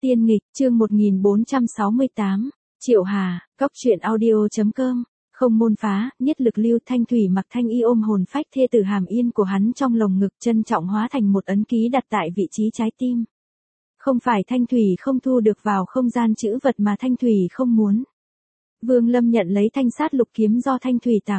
Tiên nghịch, chương 1468, Triệu Hà, Cóc truyện audio.com. Không môn phá, nhất lực lưu. Thanh thủy mặc thanh y ôm hồn phách thê tử Hàm Yên của hắn trong lồng ngực, trân trọng hóa thành một ấn ký đặt tại vị trí trái tim. Không phải thanh thủy không thu được vào không gian chữ vật mà thanh thủy không muốn. Vương Lâm nhận lấy thanh sát lục kiếm do thanh thủy tặng.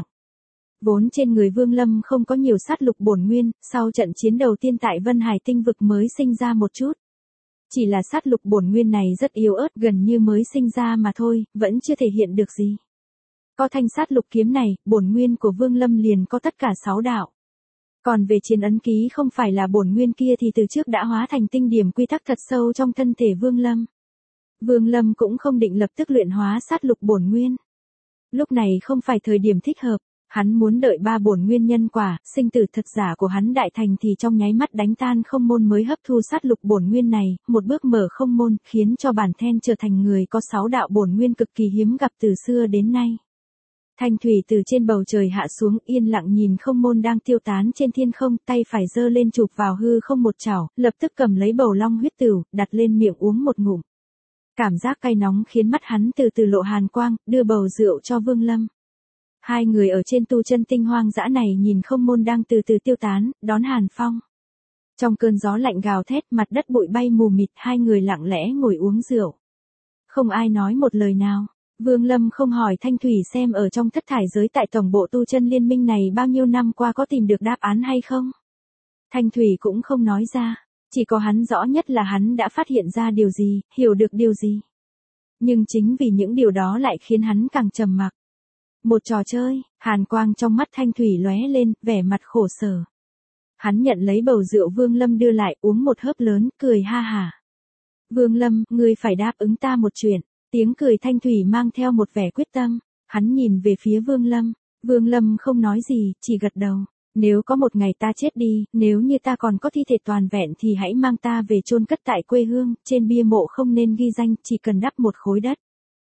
Vốn trên người Vương Lâm không có nhiều sát lục bổn nguyên, sau trận chiến đầu tiên tại Vân Hải tinh vực mới sinh ra một chút. Chỉ là sát lục bổn nguyên này rất yếu ớt, gần như mới sinh ra mà thôi, vẫn chưa thể hiện được gì. Có thanh sát lục kiếm này, bổn nguyên của Vương Lâm liền có tất cả 6 đạo. Còn về chiến ấn ký không phải là bổn nguyên kia thì từ trước đã hóa thành tinh điểm quy tắc thật sâu trong thân thể Vương Lâm. Vương Lâm cũng không định lập tức luyện hóa sát lục bổn nguyên. Lúc này không phải thời điểm thích hợp. Hắn muốn đợi 3 bổn nguyên nhân quả, sinh tử thật giả của hắn đại thành thì trong nháy mắt đánh tan không môn mới hấp thu sát lục bổn nguyên này, một bước mở không môn, khiến cho bản thân trở thành người có 6 đạo bổn nguyên cực kỳ hiếm gặp từ xưa đến nay. Thanh thủy từ trên bầu trời hạ xuống, yên lặng nhìn không môn đang tiêu tán trên thiên không, tay phải giơ lên chụp vào hư không một chảo, lập tức cầm lấy bầu long huyết tửu, đặt lên miệng uống một ngụm. Cảm giác cay nóng khiến mắt hắn từ từ lộ hàn quang, đưa bầu rượu cho Vương Lâm. Hai người ở trên tu chân tinh hoang dã này nhìn không môn đang từ từ tiêu tán, đón hàn phong. Trong cơn gió lạnh gào thét, mặt đất bụi bay mù mịt, hai người lặng lẽ ngồi uống rượu. Không ai nói một lời nào. Vương Lâm không hỏi Thanh Thủy xem ở trong thất thải giới tại tổng bộ tu chân liên minh này bao nhiêu năm qua có tìm được đáp án hay không. Thanh Thủy cũng không nói ra, chỉ có hắn rõ nhất là hắn đã phát hiện ra điều gì, hiểu được điều gì. Nhưng chính vì những điều đó lại khiến hắn càng trầm mặc. Một trò chơi, hàn quang trong mắt Thanh Thủy lóe lên, vẻ mặt khổ sở. Hắn nhận lấy bầu rượu Vương Lâm đưa lại, uống một hớp lớn, cười ha hả. Vương Lâm, ngươi phải đáp ứng ta một chuyện. Tiếng cười Thanh Thủy mang theo một vẻ quyết tâm. Hắn nhìn về phía Vương Lâm. Vương Lâm không nói gì, chỉ gật đầu. Nếu có một ngày ta chết đi, nếu như ta còn có thi thể toàn vẹn thì hãy mang ta về chôn cất tại quê hương, trên bia mộ không nên ghi danh, chỉ cần đắp một khối đất.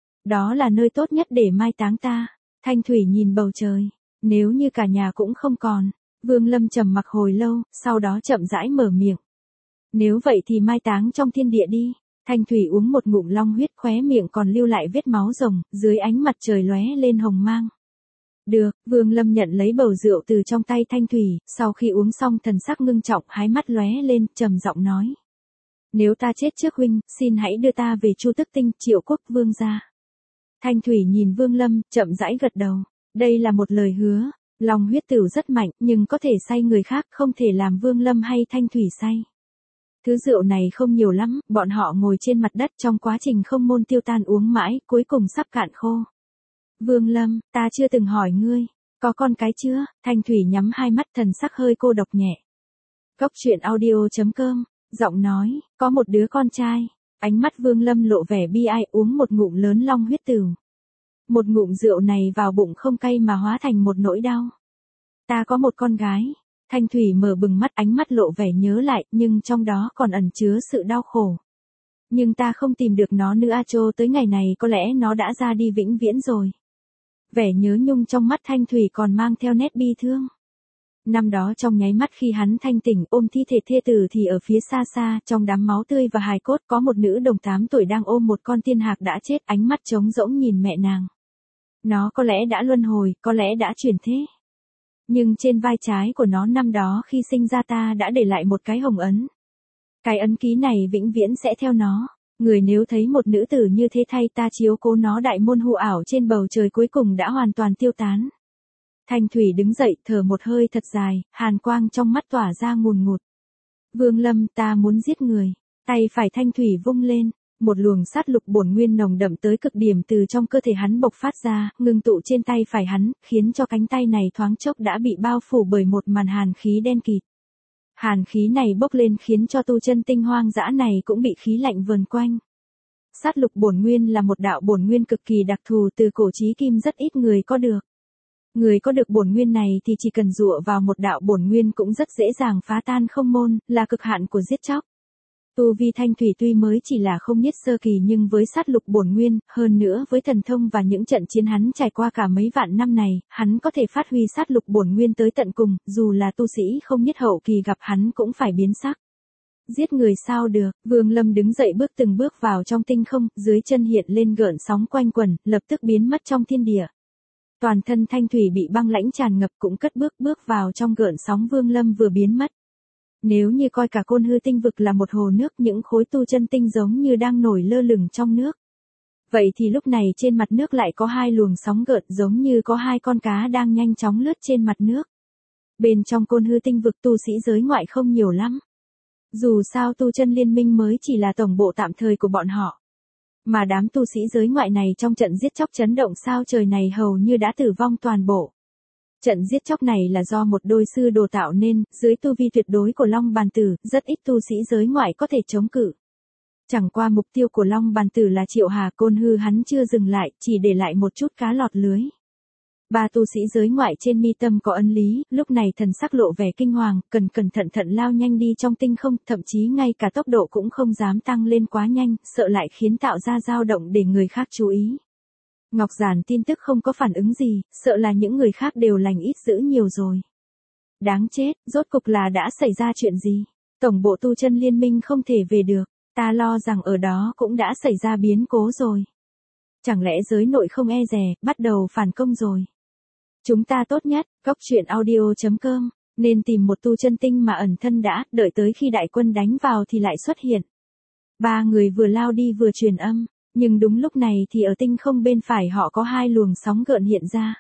Đó là nơi tốt nhất để mai táng ta. Thanh Thủy nhìn bầu trời. Nếu như cả nhà cũng không còn. Vương Lâm trầm mặc hồi lâu, sau đó chậm rãi mở miệng. Nếu vậy thì mai táng trong thiên địa đi. Thanh Thủy uống một ngụm long huyết, khóe miệng còn lưu lại vết máu rồng, dưới ánh mặt trời lóe lên hồng mang. Được, Vương Lâm nhận lấy bầu rượu từ trong tay Thanh Thủy, sau khi uống xong thần sắc ngưng trọng, hai mắt lóe lên, trầm giọng nói. Nếu ta chết trước huynh, xin hãy đưa ta về Chu Tức Tinh, Triệu Quốc Vương gia. Thanh Thủy nhìn Vương Lâm, chậm rãi gật đầu. Đây là một lời hứa. Long huyết tửu rất mạnh, nhưng có thể say người khác, không thể làm Vương Lâm hay Thanh Thủy say. Thứ rượu này không nhiều lắm, bọn họ ngồi trên mặt đất trong quá trình không môn tiêu tan uống mãi, cuối cùng sắp cạn khô. Vương Lâm, ta chưa từng hỏi ngươi, có con cái chưa? Thanh Thủy nhắm hai mắt, thần sắc hơi cô độc nhẹ. Cóc truyện audio.com, giọng nói, có một đứa con trai. Ánh mắt Vương Lâm lộ vẻ bi ai, uống một ngụm lớn long huyết tửu. Một ngụm rượu này vào bụng không cay mà hóa thành một nỗi đau. Ta có một con gái. Thanh Thủy mở bừng mắt, ánh mắt lộ vẻ nhớ lại, nhưng trong đó còn ẩn chứa sự đau khổ. Nhưng ta không tìm được nó nữa a chô, tới ngày này có lẽ nó đã ra đi vĩnh viễn rồi. Vẻ nhớ nhung trong mắt Thanh Thủy còn mang theo nét bi thương. Năm đó trong nháy mắt khi hắn thanh tỉnh ôm thi thể thê tử thì ở phía xa xa, trong đám máu tươi và hài cốt có một nữ đồng 8 tuổi đang ôm một con tiên hạc đã chết, ánh mắt trống rỗng nhìn mẹ nàng. Nó có lẽ đã luân hồi, có lẽ đã chuyển thế. Nhưng trên vai trái của nó năm đó khi sinh ra ta đã để lại một cái hồng ấn. Cái ấn ký này vĩnh viễn sẽ theo nó. Người nếu thấy một nữ tử như thế thay ta chiếu cố nó, đại môn hư ảo trên bầu trời cuối cùng đã hoàn toàn tiêu tán. Thanh Thủy đứng dậy, thở một hơi thật dài, hàn quang trong mắt tỏa ra ngùn ngụt. Vương Lâm, ta muốn giết người. Tay phải Thanh Thủy vung lên. Một luồng sát lục bổn nguyên nồng đậm tới cực điểm từ trong cơ thể hắn bộc phát ra, ngưng tụ trên tay phải hắn, khiến cho cánh tay này thoáng chốc đã bị bao phủ bởi một màn hàn khí đen kịt. Hàn khí này bốc lên khiến cho tu chân tinh hoang dã này cũng bị khí lạnh vờn quanh. Sát lục bổn nguyên là một đạo bổn nguyên cực kỳ đặc thù, từ cổ chí kim rất ít người có được. Người có được bổn nguyên này thì chỉ cần dựa vào một đạo bổn nguyên cũng rất dễ dàng phá tan không môn, là cực hạn của giết chóc. Tu vi Thanh Thủy tuy mới chỉ là không niết sơ kỳ nhưng với sát lục bổn nguyên, hơn nữa với thần thông và những trận chiến hắn trải qua cả mấy vạn năm này, hắn có thể phát huy sát lục bổn nguyên tới tận cùng, dù là tu sĩ không niết hậu kỳ gặp hắn cũng phải biến sắc. Giết người sao được, Vương Lâm đứng dậy bước từng bước vào trong tinh không, dưới chân hiện lên gợn sóng quanh quẩn, lập tức biến mất trong thiên địa. Toàn thân Thanh Thủy bị băng lãnh tràn ngập cũng cất bước vào trong gợn sóng Vương Lâm vừa biến mất. Nếu như coi cả Côn Hư tinh vực là một hồ nước, những khối tu chân tinh giống như đang nổi lơ lửng trong nước. Vậy thì lúc này trên mặt nước lại có hai luồng sóng gợn giống như có hai con cá đang nhanh chóng lướt trên mặt nước. Bên trong Côn Hư tinh vực tu sĩ giới ngoại không nhiều lắm. Dù sao tu chân liên minh mới chỉ là tổng bộ tạm thời của bọn họ. Mà đám tu sĩ giới ngoại này trong trận giết chóc chấn động sao trời này hầu như đã tử vong toàn bộ. Trận giết chóc này là do một đôi sư đồ tạo nên, dưới tu vi tuyệt đối của Long Bàn Tử, rất ít tu sĩ giới ngoại có thể chống cự. Chẳng qua mục tiêu của Long Bàn Tử là Triệu Hà, Côn Hư hắn chưa dừng lại, chỉ để lại một chút cá lọt lưới. Ba tu sĩ giới ngoại trên mi tâm có ấn lý, lúc này thần sắc lộ vẻ kinh hoàng, cẩn thận lao nhanh đi trong tinh không, thậm chí ngay cả tốc độ cũng không dám tăng lên quá nhanh, sợ lại khiến tạo ra dao động để người khác chú ý. Ngọc Giản tin tức không có phản ứng gì, sợ là những người khác đều lành ít dữ nhiều rồi. Đáng chết, rốt cục là đã xảy ra chuyện gì? Tổng bộ tu chân liên minh không thể về được, ta lo rằng ở đó cũng đã xảy ra biến cố rồi. Chẳng lẽ giới nội không e dè, bắt đầu phản công rồi? Chúng ta tốt nhất, goctruyện.audio.com, nên tìm một tu chân tinh mà ẩn thân đã, đợi tới khi đại quân đánh vào thì lại xuất hiện. Ba người vừa lao đi vừa truyền âm, nhưng đúng lúc này thì ở tinh không bên phải họ có hai luồng sóng gợn hiện ra.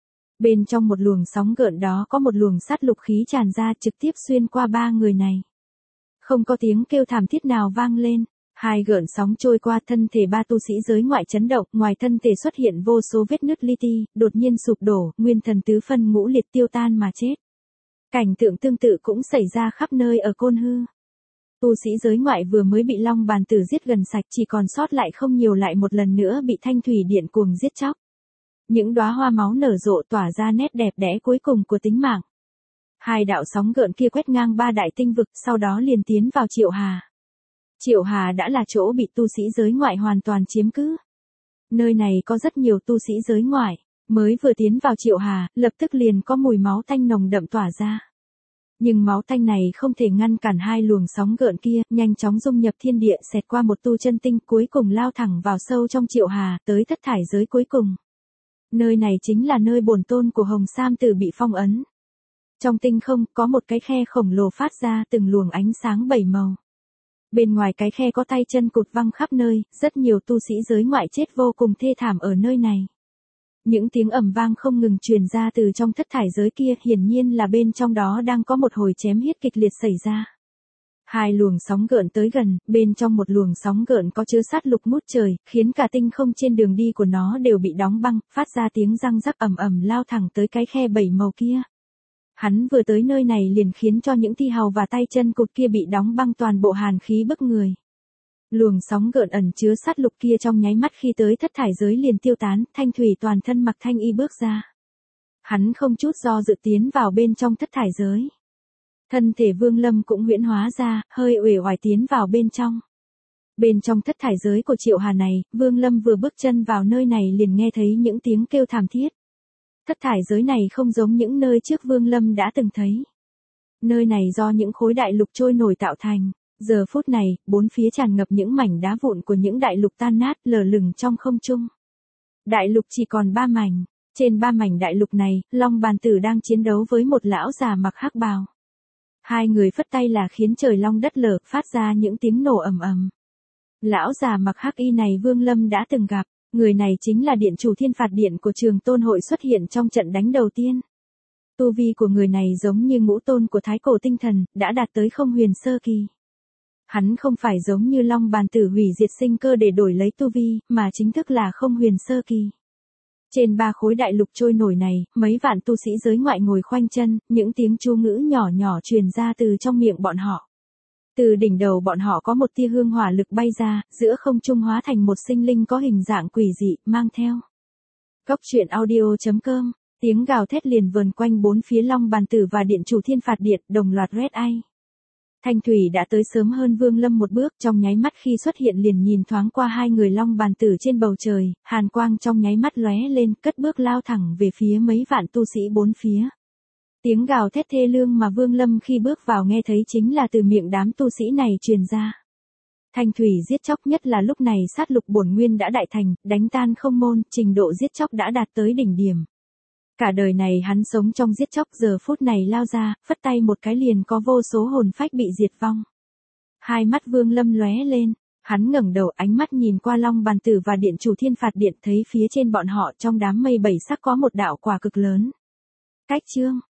Bên trong một luồng sóng gợn đó có một luồng sát lục khí tràn ra trực tiếp xuyên qua ba người này. Không có tiếng kêu thảm thiết nào vang lên. Hai gợn sóng trôi qua thân thể ba tu sĩ giới ngoại chấn động, ngoài thân thể xuất hiện vô số vết nứt li ti, đột nhiên sụp đổ, nguyên thần tứ phân ngũ liệt tiêu tan mà chết. Cảnh tượng tương tự cũng xảy ra khắp nơi ở Côn Hư. Tu sĩ giới ngoại vừa mới bị Long Bàn Tử giết gần sạch, chỉ còn sót lại không nhiều lại một lần nữa bị Thanh Thủy Điện cuồng giết chóc. Những đóa hoa máu nở rộ tỏa ra nét đẹp đẽ cuối cùng của tính mạng. Hai đạo sóng gợn kia quét ngang ba đại tinh vực, sau đó liền tiến vào Triệu Hà. Triệu Hà đã là chỗ bị tu sĩ giới ngoại hoàn toàn chiếm cứ. Nơi này có rất nhiều tu sĩ giới ngoại, mới vừa tiến vào Triệu Hà, lập tức liền có mùi máu tanh nồng đậm tỏa ra. Nhưng máu tanh này không thể ngăn cản hai luồng sóng gợn kia, nhanh chóng dung nhập thiên địa xẹt qua một tu chân tinh cuối cùng lao thẳng vào sâu trong Triệu Hà, tới thất thải giới cuối cùng. Nơi này chính là nơi bổn tôn của Hồng Sam Tử bị phong ấn. Trong tinh không có một cái khe khổng lồ phát ra từng luồng ánh sáng bảy màu. Bên ngoài cái khe có tay chân cụt văng khắp nơi, rất nhiều tu sĩ giới ngoại chết vô cùng thê thảm ở nơi này. Những tiếng ầm vang không ngừng truyền ra từ trong thất thải giới kia, hiển nhiên là bên trong đó đang có một hồi chém giết kịch liệt xảy ra. Hai luồng sóng gợn tới gần, bên trong một luồng sóng gợn có chứa sát lục ngút trời, khiến cả tinh không trên đường đi của nó đều bị đóng băng, phát ra tiếng răng rắc ầm ầm lao thẳng tới cái khe bảy màu kia. Hắn vừa tới nơi này liền khiến cho những thi hào và tay chân cụt kia bị đóng băng toàn bộ hàn khí bức người. Luồng sóng gợn ẩn chứa sát lục kia trong nháy mắt khi tới thất thải giới liền tiêu tán, Thanh Thủy toàn thân mặc thanh y bước ra. Hắn không chút do dự tiến vào bên trong thất thải giới. Thân thể Vương Lâm cũng huyễn hóa ra, hơi uể oải tiến vào bên trong. Bên trong thất thải giới của Triệu Hà này, Vương Lâm vừa bước chân vào nơi này liền nghe thấy những tiếng kêu thảm thiết. Thất thải giới này không giống những nơi trước Vương Lâm đã từng thấy. Nơi này do những khối đại lục trôi nổi tạo thành. Giờ phút này, bốn phía tràn ngập những mảnh đá vụn của những đại lục tan nát lờ lửng trong không trung. Đại lục chỉ còn 3 mảnh. Trên 3 mảnh đại lục này, Long Bàn Tử đang chiến đấu với một lão già mặc hắc bào. Hai người phất tay là khiến trời long đất lở, phát ra những tiếng nổ ầm ầm. Lão già mặc hắc y này Vương Lâm đã từng gặp. Người này chính là điện chủ Thiên Phạt Điện của Trường Tôn hội xuất hiện trong trận đánh đầu tiên. Tu vi của người này giống như ngũ tôn của Thái Cổ Tinh Thần, đã đạt tới không huyền sơ kỳ. Hắn không phải giống như Long Bàn Tử hủy diệt sinh cơ để đổi lấy tu vi, mà chính thức là không huyền sơ kỳ. Trên 3 khối đại lục trôi nổi này, mấy vạn tu sĩ giới ngoại ngồi khoanh chân, những tiếng chú ngữ nhỏ nhỏ truyền ra từ trong miệng bọn họ. Từ đỉnh đầu bọn họ có một tia hương hỏa lực bay ra, giữa không trung hóa thành một sinh linh có hình dạng quỷ dị, mang theo. Goctruyện.audio.com, tiếng gào thét liền vờn quanh bốn phía Long Bàn Tử và điện chủ Thiên Phạt Điện, đồng loạt red eye. Thanh Thủy đã tới sớm hơn Vương Lâm một bước, trong nháy mắt khi xuất hiện liền nhìn thoáng qua hai người Long Bàn Tử trên bầu trời, hàn quang trong nháy mắt lóe lên, cất bước lao thẳng về phía mấy vạn tu sĩ bốn phía. Tiếng gào thét thê lương mà Vương Lâm khi bước vào nghe thấy chính là từ miệng đám tu sĩ này truyền ra. Thanh thủy giết chóc, nhất là lúc này sát lục bổn nguyên đã đại thành, đánh tan không môn, trình độ giết chóc đã đạt tới đỉnh điểm. Cả đời này hắn sống trong giết chóc, giờ phút này lao ra, phất tay một cái liền có vô số hồn phách bị diệt vong. Hai mắt Vương Lâm lóe lên, hắn ngẩng đầu, ánh mắt nhìn qua Long Bàn Tử và Điện Chủ Thiên Phạt Điện, thấy phía trên bọn họ trong đám mây bảy sắc có một đạo quả cực lớn. Cách chương